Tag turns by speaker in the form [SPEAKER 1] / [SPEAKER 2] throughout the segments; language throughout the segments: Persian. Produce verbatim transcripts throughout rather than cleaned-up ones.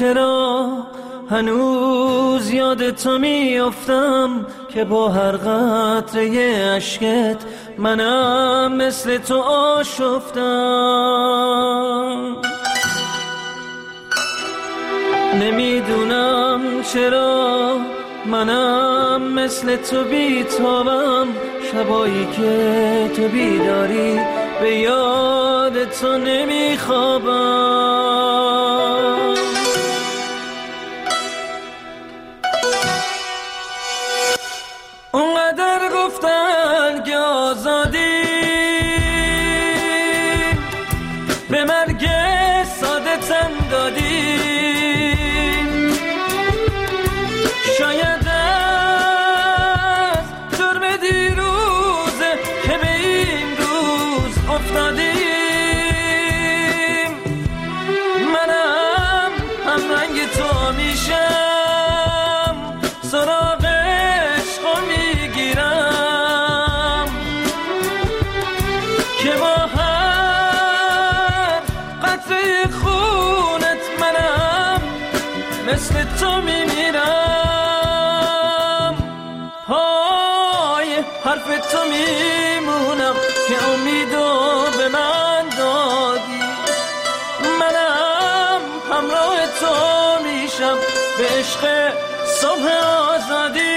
[SPEAKER 1] چرا هنوز یاد تو میافتم که با هر قطره عشقت منم مثل تو آشفتم. نمیدونم چرا منم مثل تو بیتابم، شبایی که تو بیداری به یاد تو نمیخوابم. اونقدر گفتن که آزادی به مرگ ساده تن دادی، شاید از جرم دیروزه که به این روز افتادیم. منم هم رنگ تو میشم، سراغ عشقو میگیرم که با هر قطره خونت منم مثل تو میمیرم. پای حرف تو میمونم که امیدو به من دادی، منم همراه تو میشم به عشق صبح آزادی،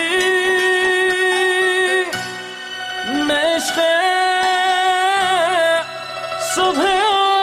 [SPEAKER 1] به عشق صبح آزادی.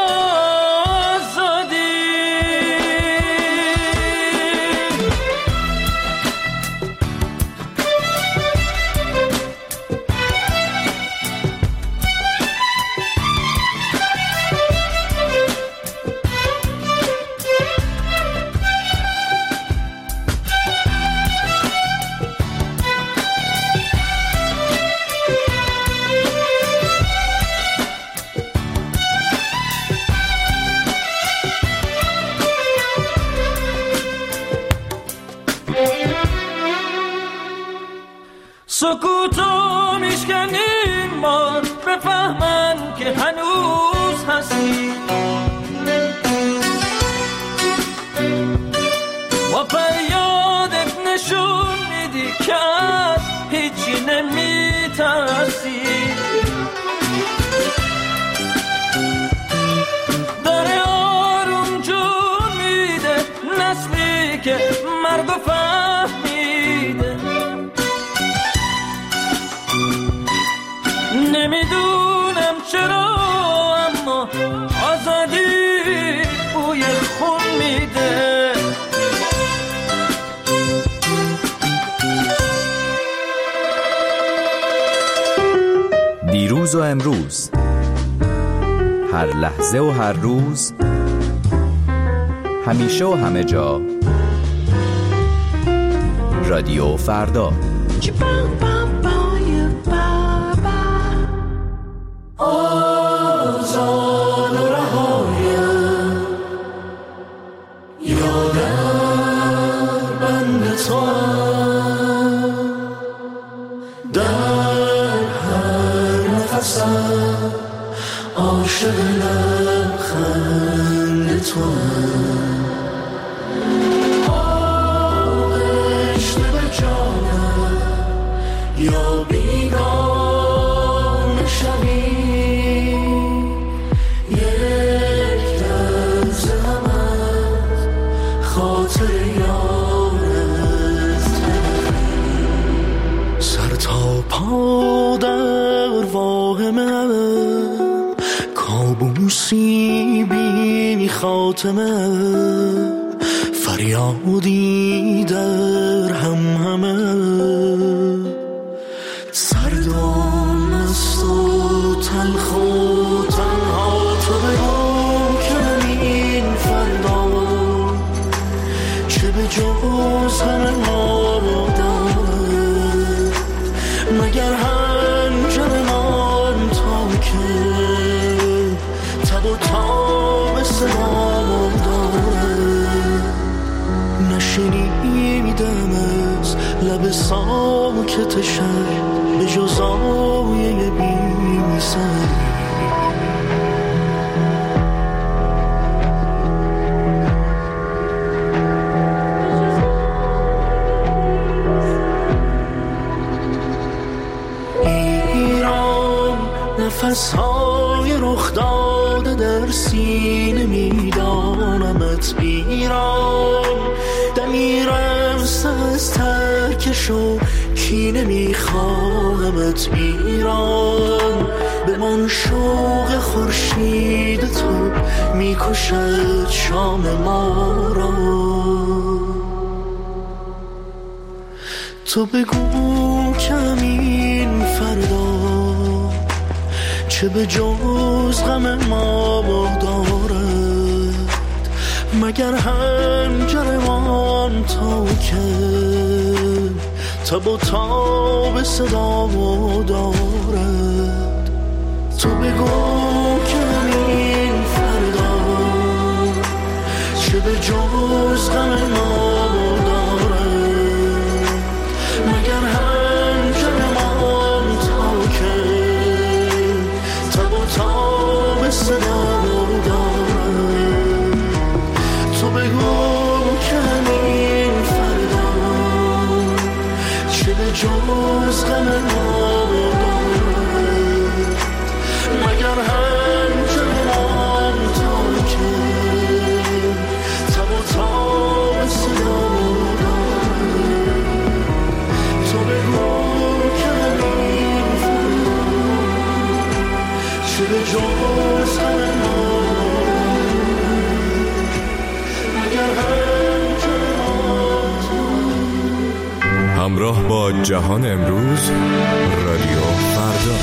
[SPEAKER 1] سکوتو میشکنیم ما بفهمن که هنوز هستی، و فریادت نشون میدی که از هیچی نمیترسی. داره آروم جون میده نسلی که مرگو فهمیده. نمیدونم چرا اما آزادی بوی خون میده.
[SPEAKER 2] دیروز و امروز، هر لحظه و هر روز، همیشه و همه جا، رادیو فردا.
[SPEAKER 1] آزاد و رهایم، یادم بند توام، در هر نفسم عاشق لبخند توام. آغشته به جانم یا بیگانه شوی، سر تا پا در واهمم، کابوسی بی خاتمه، فریادی در هم همه. سردم است و تلخ و تنها تو بگو که من این فردا چه به جز همه ما دارد، مگر هنجر من تا که تب و تاب سلام دارد. نشنیدم از لب ساکت شهر به جز آیه بی سر. نفس‌های رخ داده در سینه میدانمت ایران، دمی رمز از ترکش و کینه میخواهمت ایران. به من شوق خورشید تو میکشد شام ما را. تو بگو کمین فردا چه به جز غم ما دارد، مگر هنجرمان تا که تب و تاب صدا دارد. تو بگو کمین فردا چه به جز غم ما دارد، مگر هنجرمان تا که تب و تاب صدا دارد. تو بگو کمین فردا چه به جز غم ما دارد، مگر هنجرمان تا که تب و تاب صدا دارد. تو بگو کمین فردا چه به جز غم ما مگر هنجرمان تا.
[SPEAKER 2] همراه با جهان امروز، رادیو فردا.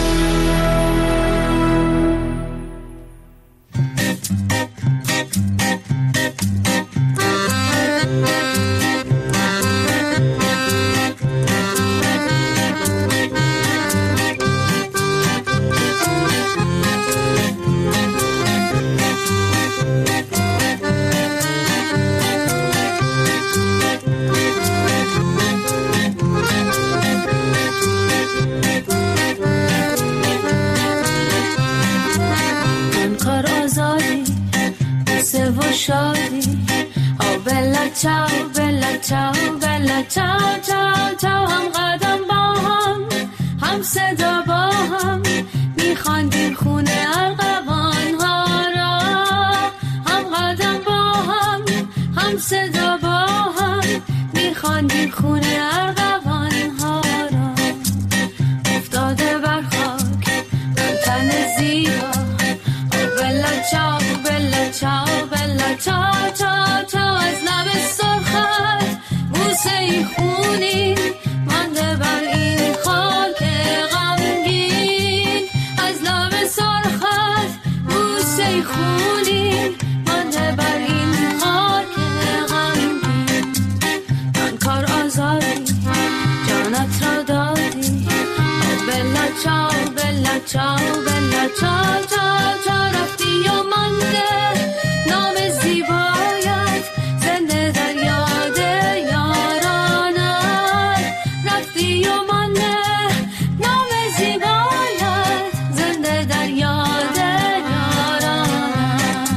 [SPEAKER 3] چاو بلا چاو بلا چاو چاو چاو، هم قدم با هم هم صدا با هم میخواندیم خونه ارغوان ها را. هم قدم با هم هم صدا با هم میخواندیم خونه ارغوان ها را. افتاده بر خاک من تن زیبا، بلا چاو بلا چاو بلا چاو چاو چاو، از لب سرخت بوسه ای خونین مانده بر این خاک غمگین. از لب سرخت بوسه ای خونین مانده بر این خاک غمگین. من کار آزادی جانت را دادی، بلا چاو بلا چاو بلا چاو چاو چاو، رفتی و مانده نام زیبایت زنده در یاد یارانت. رفتی و مانده نام زیبایت زنده در یاد یارانت.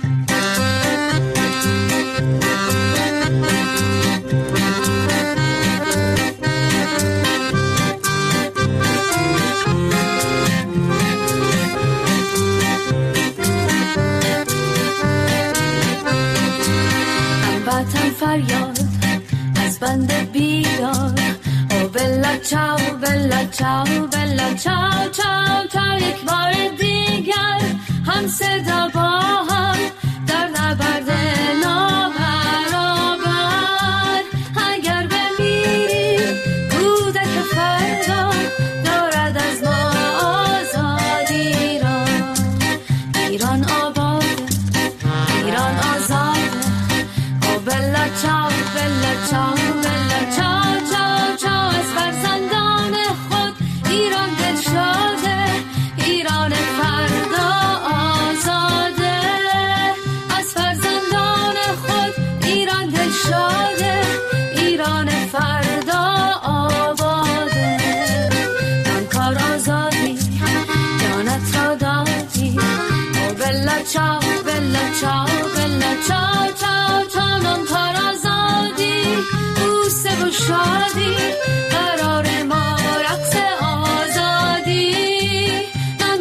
[SPEAKER 3] هموطن فریاد از بند بیدار، او بلا چاو بلا چاو بلا چاو چاو چاو، یک بار دیگر هم صدا با هم در نبرد نابرابر. اگر بمیریم کودک فردا دارد از ما آزادی را. ایران آباد ایران آزاد، او بلا چاو بلا چاو بلا چاو چاو چاو، از فرزندان خود ایران دل شاده، ایران فردا آزاده. از فرزندان خود ایران دل شاده، ایران فردا آباده. من کار آزادی جانت را دادی، او بلا چاو بلا چاو بلا چاو چاو چاو، من کار آزادی بوسه و شادی قرار ما رقص آزادی. من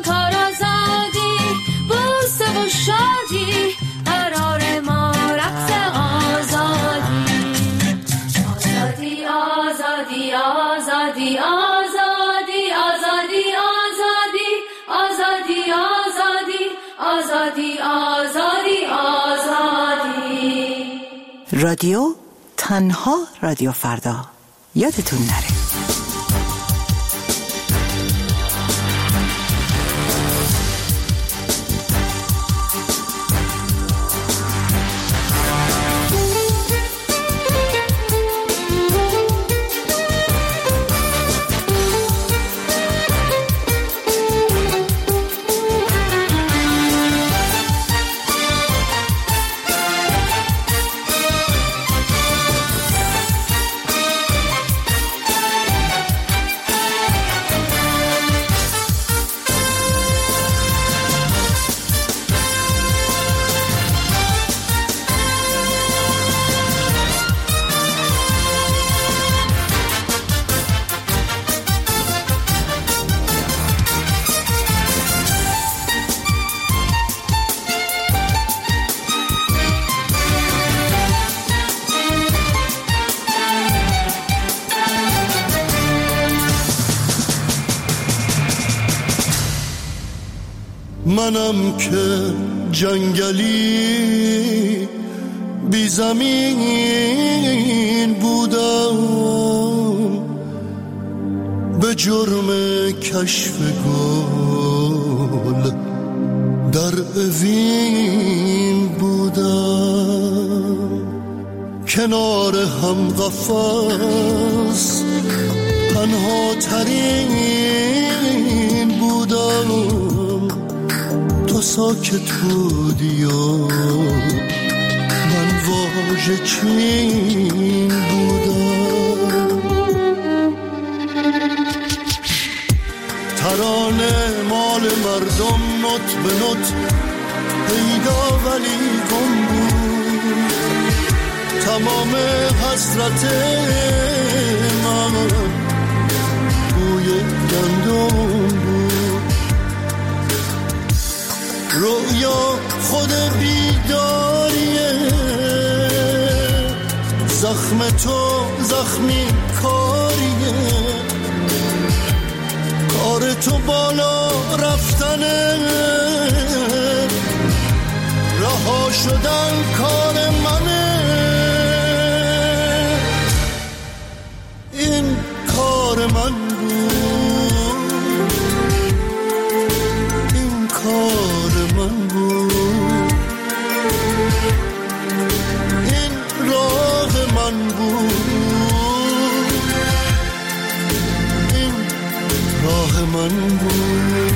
[SPEAKER 4] رادیو، تنها رادیو فردا. یادتون نره.
[SPEAKER 5] منم که جنگلی بی زمین بودم، به جرم کشف گل در اوین بودم. کنار هم قفس تنها ترین بودم، تو ساکت بودی و من واژه چین بودم. ترانه مال مردم نوت به نوت پیدا ولی گم بود، تمام حسرت من بوی گندم بود. رویا خود بیداریه، زخم تو زخمی کاریه، کار تو بالا رفتنه، رها شدن کار منه. این کار من بود، این کار من بود، این راه من بود، این راه من بود.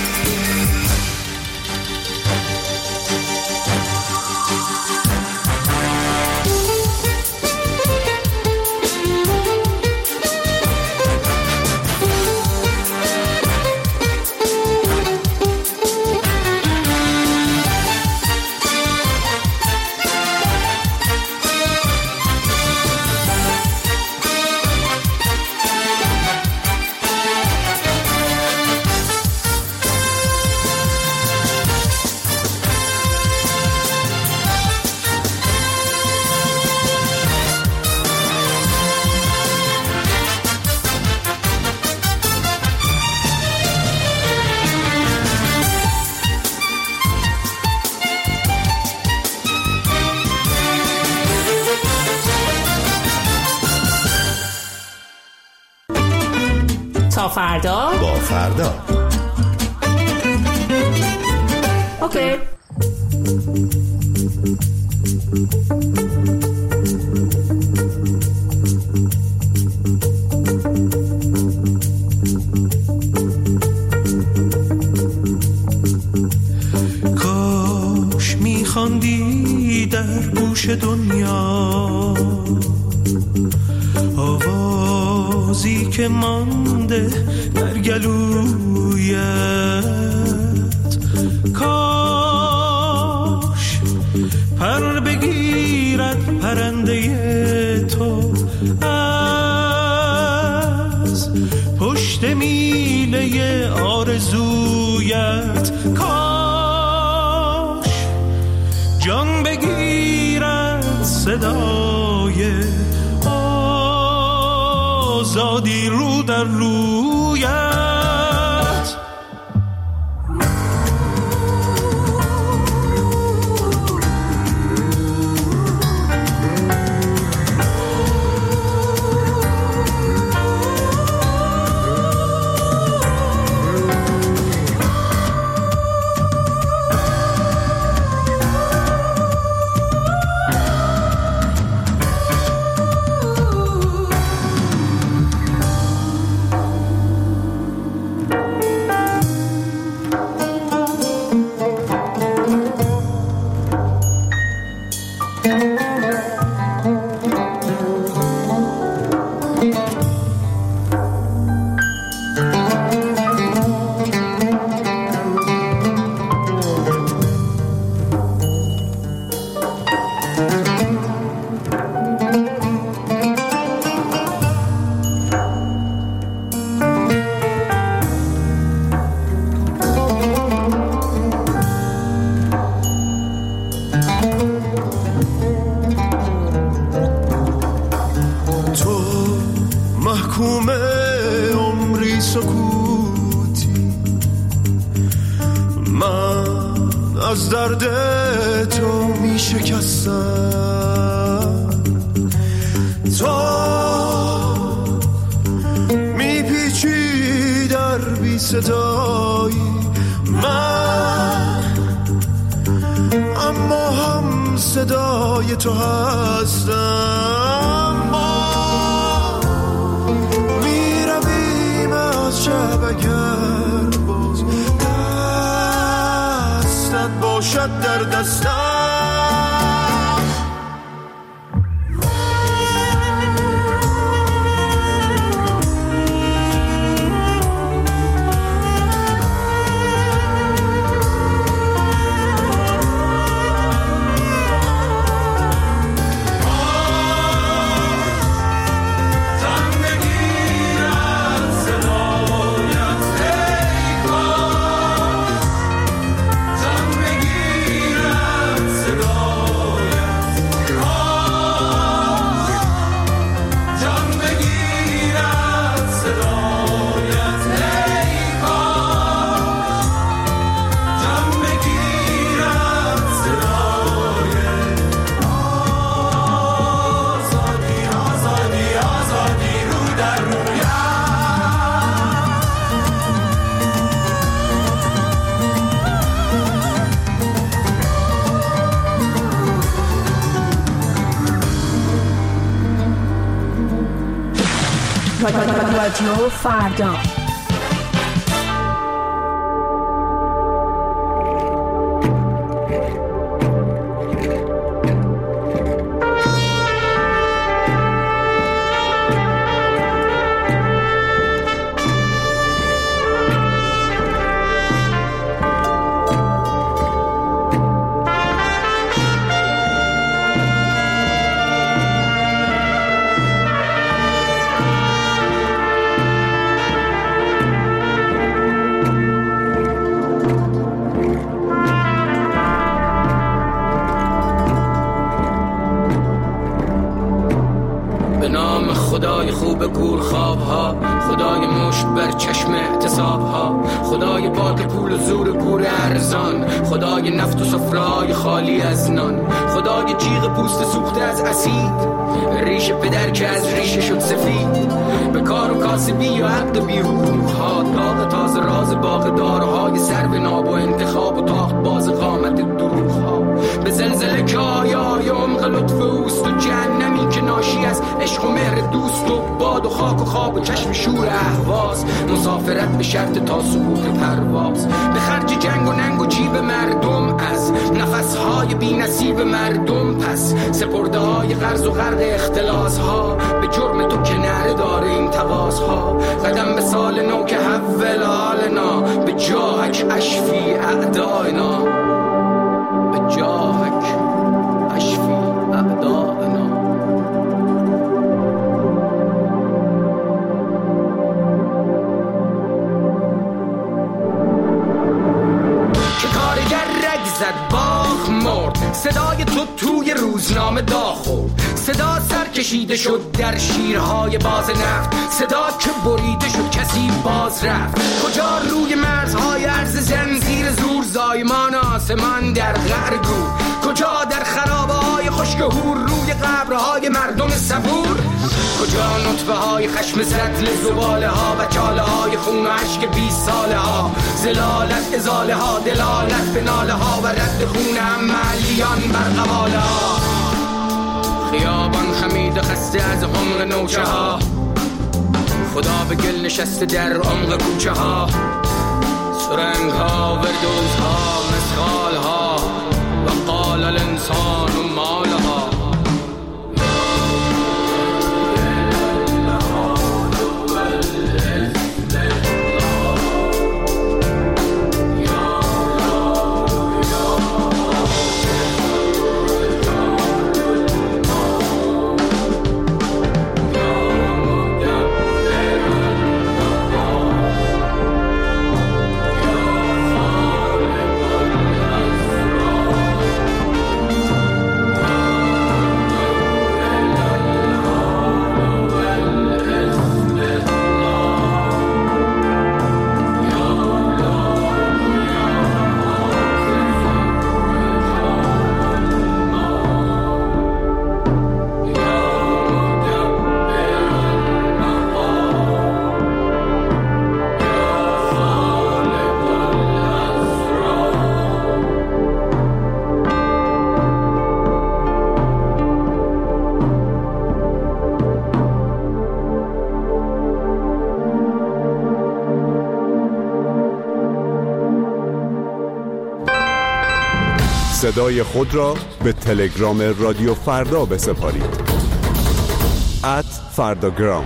[SPEAKER 6] تا فردا
[SPEAKER 2] با فردا.
[SPEAKER 6] اوکی.
[SPEAKER 1] کاش میخواندی در گوش دنیا آوازی که مانده در گلویت، کاش پر بگیرد پرنده تو از پشت میله آرزویت، کاش جان بگیرد صدای آزادی رو در رویت.
[SPEAKER 5] از درد تو می شکستم، تو می پیچی در بی صدایی من، اما هم صدای تو هستم. ما می رویم از شب اگر باز دستت باشد در دستم.
[SPEAKER 6] رادیو فردا.
[SPEAKER 7] خدای خوب گور خواب ها، خدای مشت بر چشم اعتصاب ها، خدای باد پول و زور گور ارزان، خدای نفت و سفره‌های خالی از نان، خدای جیغ پوست سوخته از اسید، ریش پدر که از ریشه شد سفید، به کار و کاسبی و عقد بی حقوق ها، داغ تازه راز باغ دارهای سر به ناب و انتخاب و تاخت باز قامت دروغ ها، به زلزله که آیای عمق لطف اوست و جهنمی که ناشی از عشق و مهر دوست و باد و خاک و خواب و چشم شور اهواز، مسافرت به شرط تا سقوط پرواز، به خرج جنگ و ننگ و جیب مردم از نفسهای بی نصیب مردم، پس سپرده های قرض و غرق اختلاس ها، به جرم تو که نره داره این تقاض ها، قدم به سال نو که حول حالنا، به جاهک اشفی اعداینا، به جاهک اشفی اعداینا. که کارگر رگ زد باغ مرد، صدای تو توی روزنامه داغ خورد، صدا سر کشیده شد در شیرهای باز نفت، صدا که بریده شد کسی باز رفت، کجا روی مرزهای عرض زنزیر زور زایمان آسمان در غرگو، کجا در خرابه های خشک هور روی قبرهای مردم صبور، کجا نطفه های خشم سطل زباله ها و چاله های خون و عشق بیست ساله ها، زلالت ازاله ها، دلالت به ناله ها و رد خون عملیان بر قواله ها، خیابان خمید خسته از عمق نوچه ها، خدا به گل نشسته در عمق کوچه ها، سرنگ ها، وردوز ها، مسخال ها و قال الانسان و مال ها.
[SPEAKER 8] صدای خود را به تلگرام رادیو فردا بسپارید. ات فرداگرام.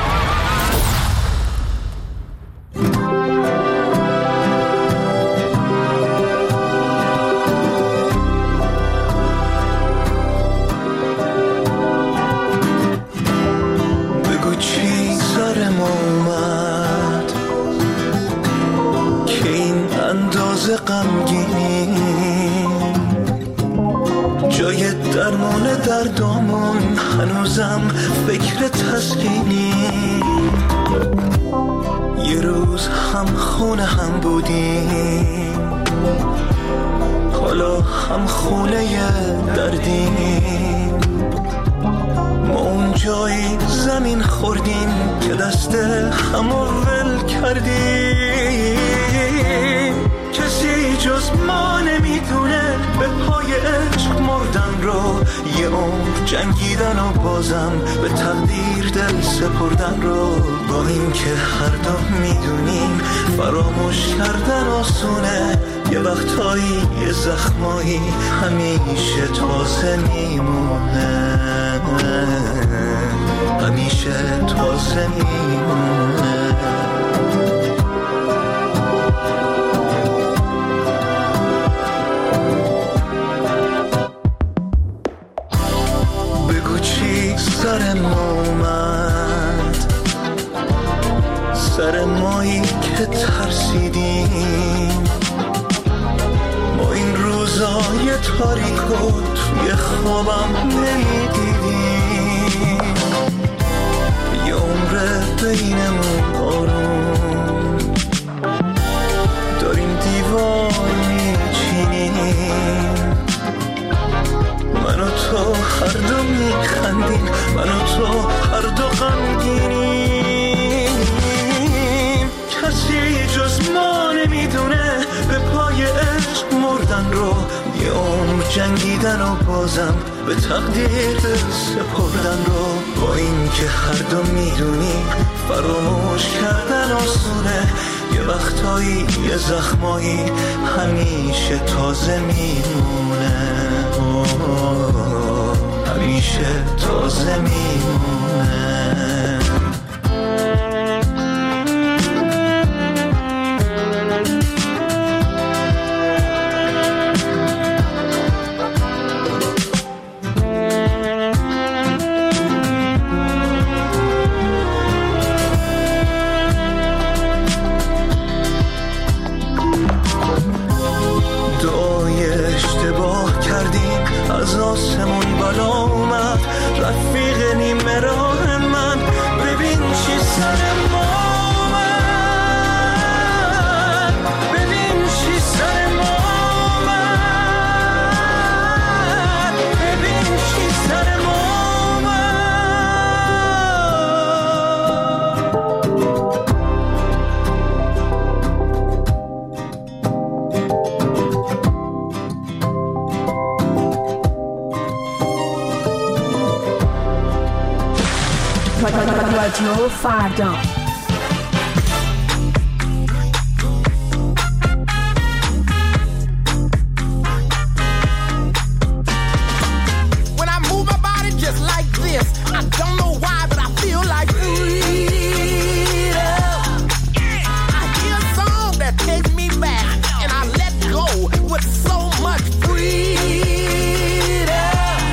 [SPEAKER 5] بگو چی سرم اومد که این اندازه غمگینی، جای درمان دردامون هنوزم فکر تسکینی. یه روز هم خونه هم بودیم، حالا هم خونه دردیم. ما اون جایی زمین خوردیم که دست همو ول کردیم. کسی جز ما نمیدونه به پای عشق مردن رو، یه عمر جنگیدن و بازم به تقدیر دل سپردن رو. با این که هر دو میدونیم فراموش کردن آسونه، یه وقتایی یه زخمایی همیشه تازه میمونه، همیشه تازه میمونه. سرم اومد، سر مایی که ترسیدیم. ما این روزای تاریکو توی خوابم نمیدیدیم. یه عمر بینمون آروم داریم دیوار میچینیم. من و تو هر دو میخندیم، من و تو هر دو غمگینیم. کسی جز ما نمیدونه به پای عشق مردن رو، یه عمر جنگیدن و بازم به تقدیر سپردن رو. با این که هر دو میدونیم فراموش کردن آسونه، یه وقتایی یه زخمایی همیشه تازه میمونه، همیشه تازه میمونه. از آسمون بالا اومد رفیق نیمه راه من، ببین چی سر ما اومد، ببین چی سر ما اومد، ببین چی سر ما
[SPEAKER 6] رادیو فردا.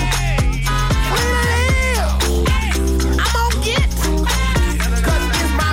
[SPEAKER 9] It's my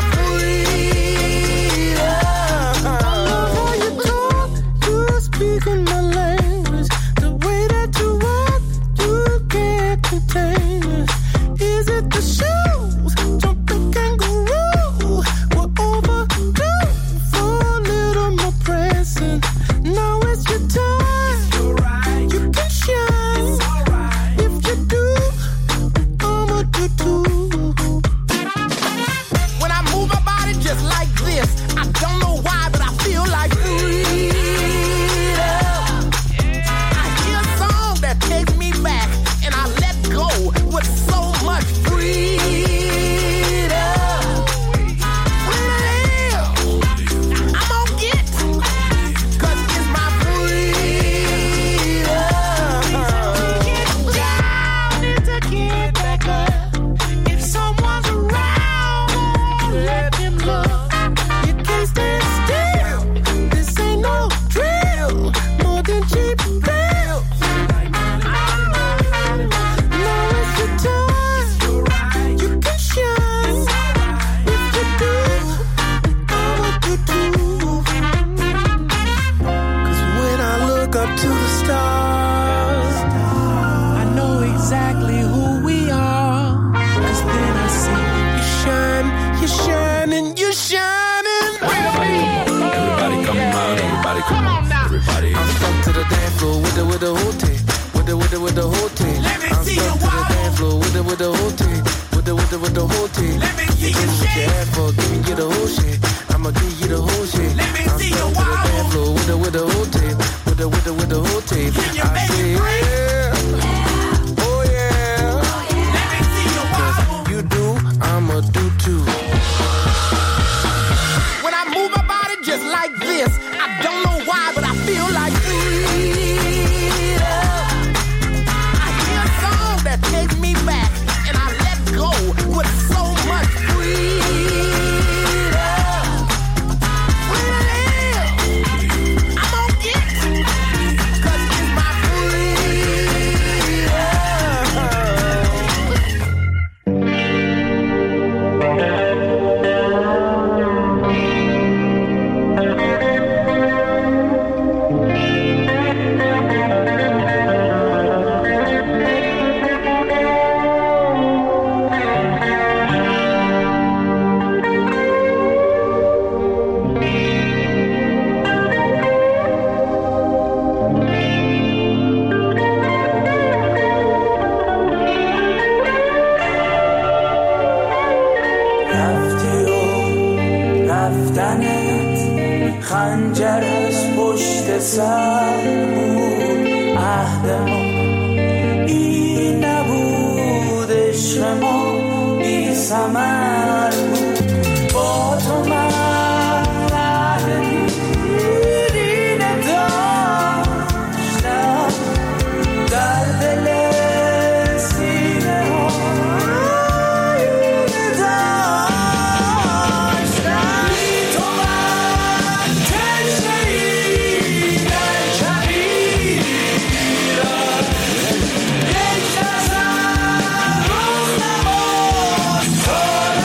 [SPEAKER 7] with the whole tape, with the with the with the whole tape. I say yeah, oh yeah. Let me see your wobble. You do, I'ma do too. When I move my body just like this, I don't know why, but I feel like freedom. I hear a song that takes me back, and I let go with so much freedom.
[SPEAKER 5] خنجر از پشت سر بود عهد ما این نبود عشق ما بی ثمر بود با تو من عهد دیرینه داشتم در دل سینه ها آینه داشتم بی تو من تشنه‌ای در کبیرم یک نظر روز نماز تو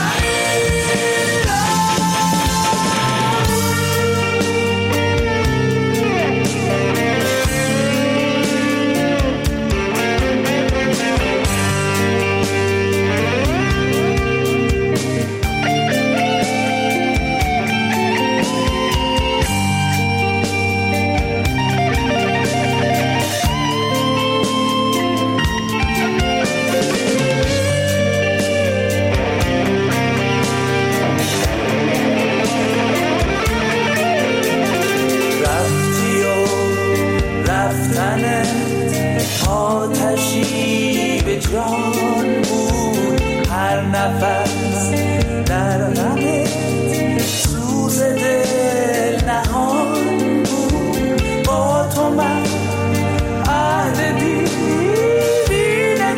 [SPEAKER 5] آتشی به جان بود هر نفس در غمت سوز دل نهان بود با تو من عهد دیرینه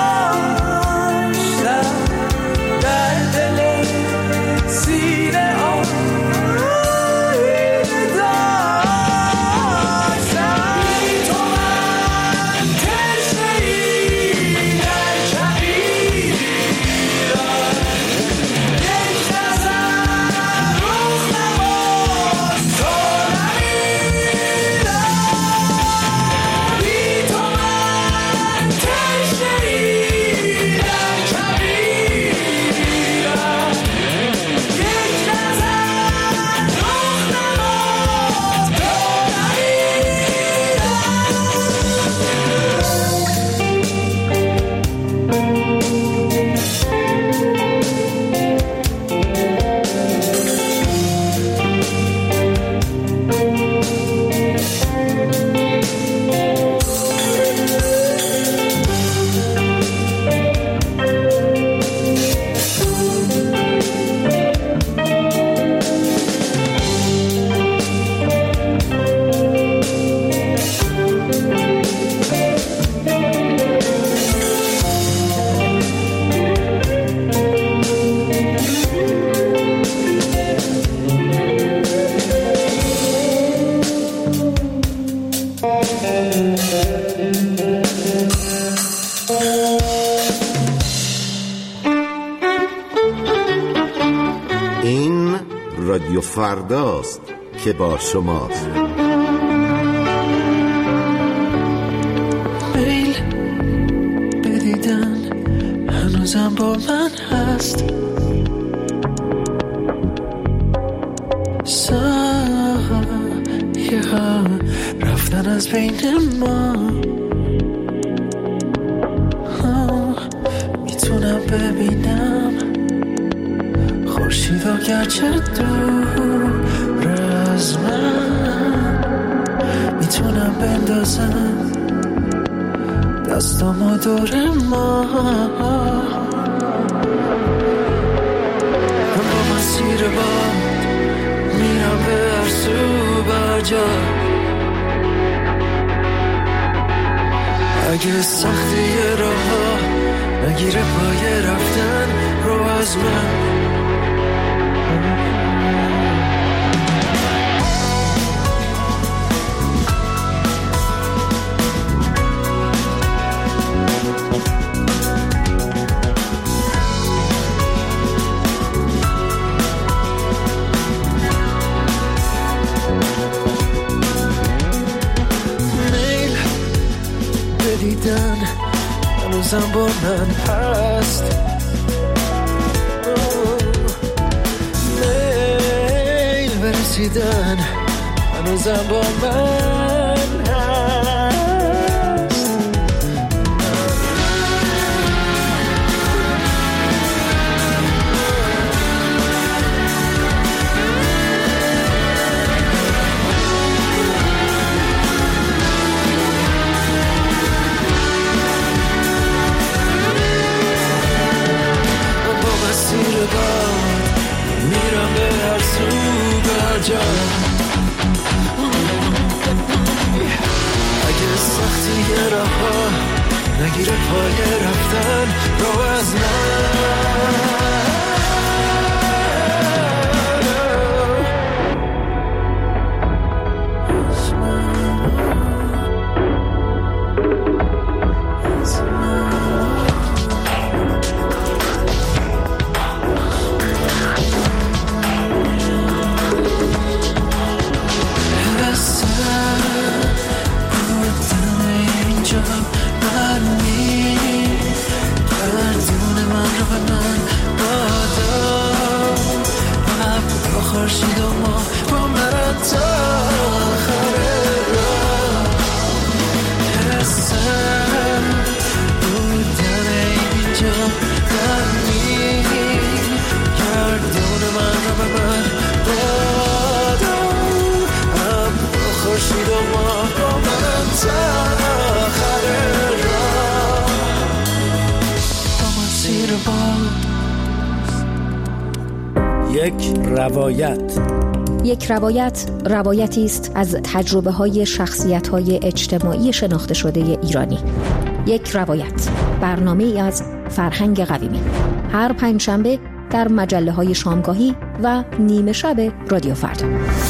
[SPEAKER 5] داشتم در دل سینه ها آینه داشتم بی تو من تشنه‌ای در کبیرم یک نظر روز نماز تو نمیرم بی تو من تشنه‌ای در کبیرم یک نظر روز نماز تو
[SPEAKER 9] این رادیو فرداست که با شماست.
[SPEAKER 5] میل بدیدن هنوزم با من هست سایه ها رفتن از بین ما میتونم ببینم خورشید و گرچه دور از من بندازم دستامو دور ما با مسیر با میرم به هر سو برجا اگه سختی راه نگیره پای رفتن رو از من دیدن هنوزم با من هست میل برسیدن هنوزم با من هست میرم به هر سو برجا اگه سختی راه ها نگیره پای رفتن رو از من خورشید و ما با من تا آخر راه حسم بودن اینجا دمی گردون من رو به من دادم هم با خورشید و ما با من تا آخر راه با مسیر باز
[SPEAKER 10] یک روایت
[SPEAKER 11] یک روایت روایتی است از تجربه های شخصیت های اجتماعی شناخته شده ایرانی. یک روایت برنامه ای از فرهنگ قویمی هر پنجشنبه در مجله های شامگاهی و نیمه شب رادیو فردا.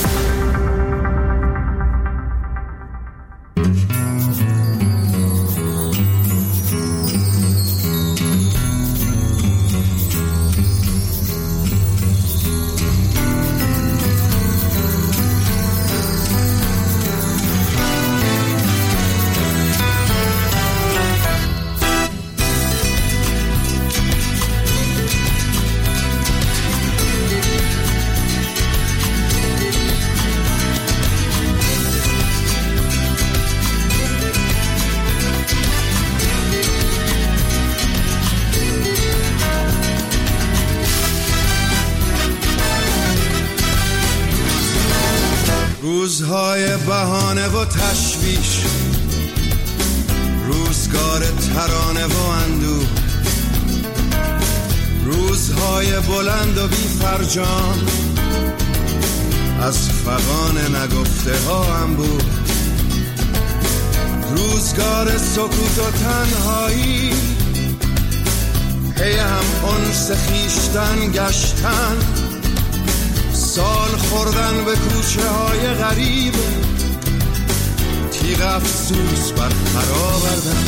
[SPEAKER 12] روزهای بهانه و تشویش، روزگار ترانه و اندوه، روزهای بلند و بی فرجام، از فغان نگفته ها هم بود، روزگار سکوت و تنهایی، هی هم انس خویشتن گشتن، سال خوردن به کوچه های غریب، تیغ افسوس بر خر آوردن.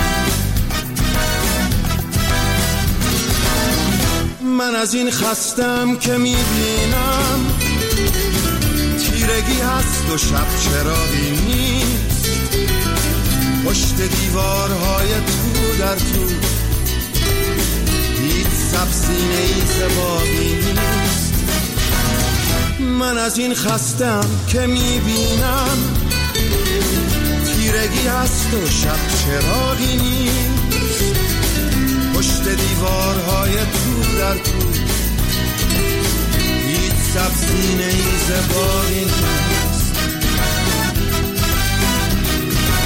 [SPEAKER 12] من از این خستم که میبینم تیرگی هست و شب چراغی نیست، پشت دیوارهای تو در تو هیچ سبزینه ای زبابی نیست. من از این خستم که میبینم تیرگی هست و شب چراغی نیست، پشت دیوارهای تو در تو هیچ سبزینه ای زبابی نیست.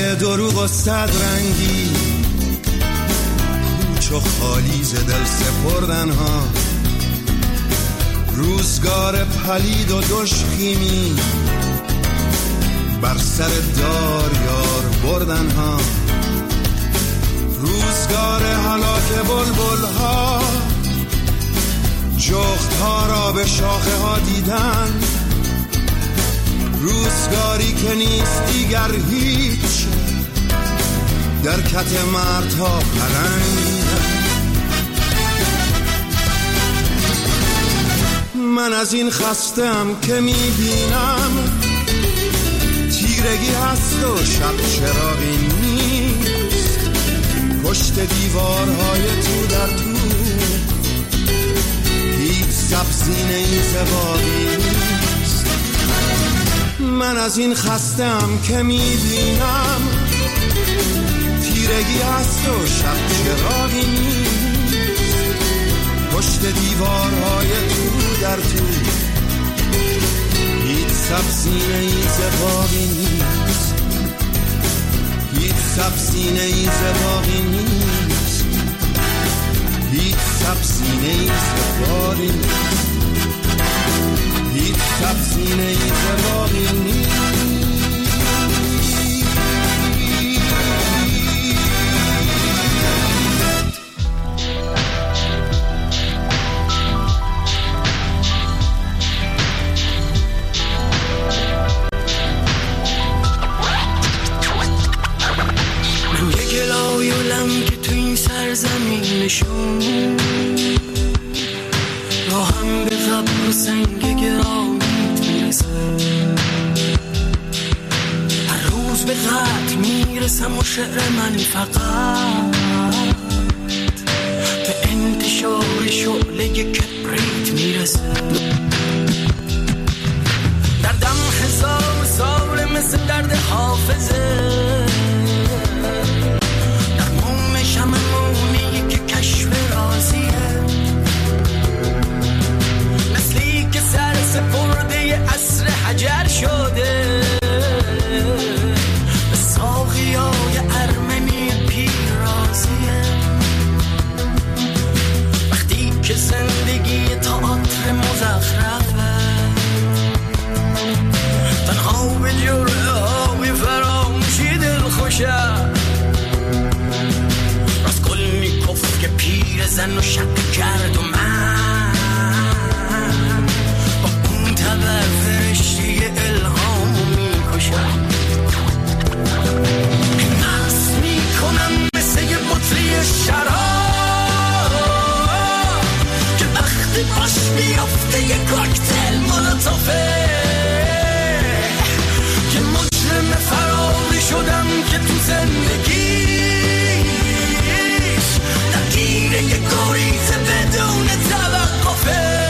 [SPEAKER 12] سر دروغ و صد رنگی، کوچ و خالی ز دل سپردن ها، روزگار پلید و دشخیمی، بر سر دار یار بردن ها، روزگار هلاک بلبل ها، جغد ها را به شاخه ها دیدن، روزگاری که نیست دیگر هیچ، در کت مردها پلنگیدن. من از این خستم که میبینم تیرگی هست و شب چراغی نیست، پشت دیوارهای تو در تو هیچ سبزی نیز باقی نیست. من از این خستم که میبینم تیرگی هست و شب چراغی نیست، پشت دیوارهای تو در تو هیچ سبزی نیز باقی نیست، هیچ سبزی نیز باقی نیست، هیچ سبزی نیز باقی نیست، هیچ سبزی نیز باقی نیست.
[SPEAKER 1] زمینشون راهم به قبر و سنگ گرانیت میرسه، هر روز به قتل میرسم و شعر من فقط به انتشار شعله کبریت میرسه. دردم هزار سال مثل درد حافظه، شممونی که کشف رازیه، مثلی که سر سپرده عصر حجر شده، به ساقیای ارمنی پیرازیه. وقتی که زندگی تئاتر مزخرفه، تنها به جرعه های فراموشی دل خوشه، زن و شک کرد و من با اون تبر فرشته الهامو میکشم، مست میکنم مثل یه بطری شراب که وقتی باش بیافته یه کوکتل مولوتوفه، که مجرم فراری شدم که تو زندگی یه گریز بدون توقفه،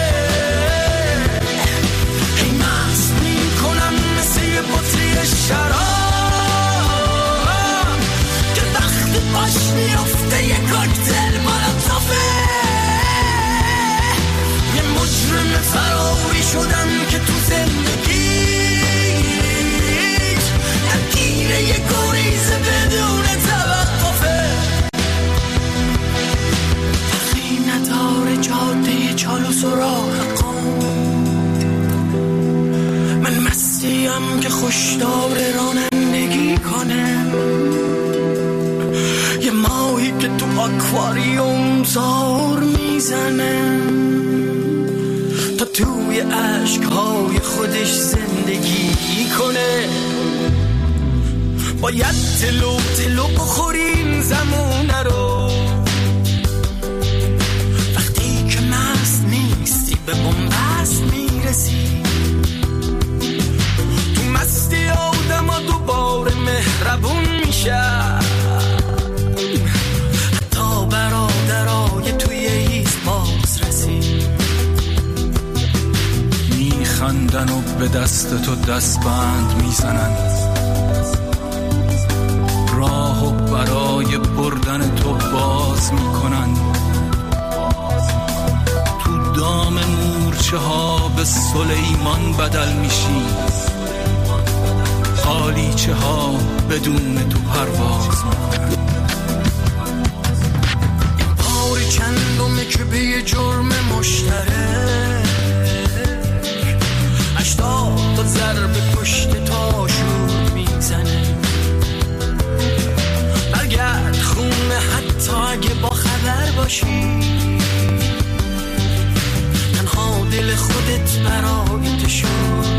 [SPEAKER 1] هی مست میکنم مثل یه بطری شراب که وقتی باش میافته یه کوکتل مولوتوفه، یه مجرم فراری شدم که تو زندگی درگیر یه گریز بدون توقفه. جاده چال و سراغ قوم، من مستیم که خوشدار رانندگی کنم، یه ماهی که تو آکواریوم زار میزنم تا توی عشقهای خودش زندگی کنه. باید تلو تلو بخوریم زمونه رو، به بنبست میرسی، تو مستی آدم ها دوباره مهربون میشه، حتی برادرای توی هیز باز رسی،
[SPEAKER 13] میخندن و به دست تو دستبند میزنن، راهو برای بردن تو باز میکنن، دام مورچه ها به سلیمان بدل میشی، حالی بچه ها بدون تو پرواز میکنن.
[SPEAKER 14] این باری چندمه که به یه جرم مشترک هشتاد تا ضربه پشت تا شور میزنه. برگرد خونه حتی اگه با خبر باشی، تنها دل خودت برای تشور